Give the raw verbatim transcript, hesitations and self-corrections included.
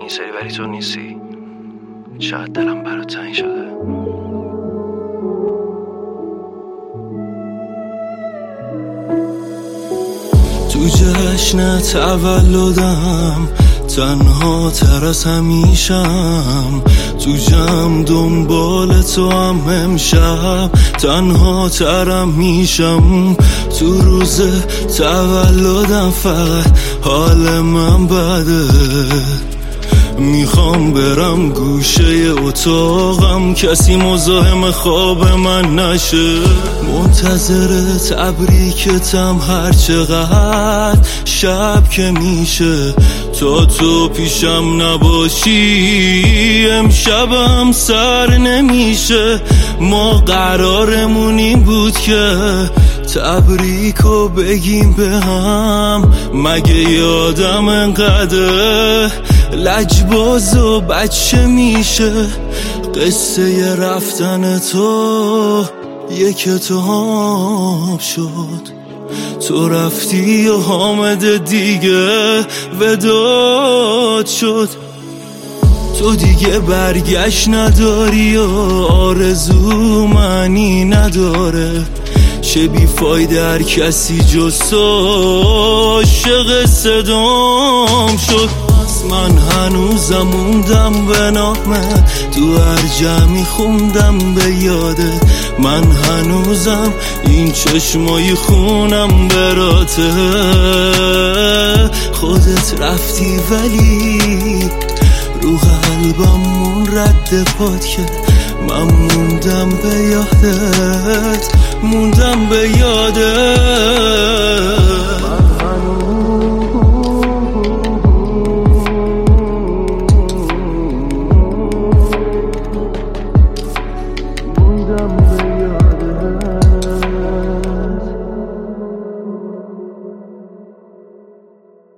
سری ولی تو نیستی. شاید دلم برات تنگ شده. تو جشن تولدم تنها تر از همیشم، تو جمع دنبال تو هم امشب تنها ترم میشم. تو روز تولدم فقط حال من بده، میخوام برم گوشه اتاقم کسی مزاحم خواب من نشه. منتظر تبریکتم هر چقدر شب که میشه، تا تو پیشم نباشی امشبم سر نمیشه. ما قرارمون این بود که تبریکو بگیم به هم، مگه یادم انقدر لجباز و بچه میشه. قصه رفتن تو یک کتاب شد، تو رفتی و حامد دیگه وداد شد. تو دیگه برگشت نداری و آرزو معنی نداره، چه بیفایده هر کسی جز تو عاشق صدام شد. من هنوزم موندم به نامه، تو هر جمعی خوندم به یاده. من هنوزم این چشمای خونم براته. خودت رفتی ولی رو قلبم مون رد پات که من موندم به یادت، موندم به یادت. موندم به یادت.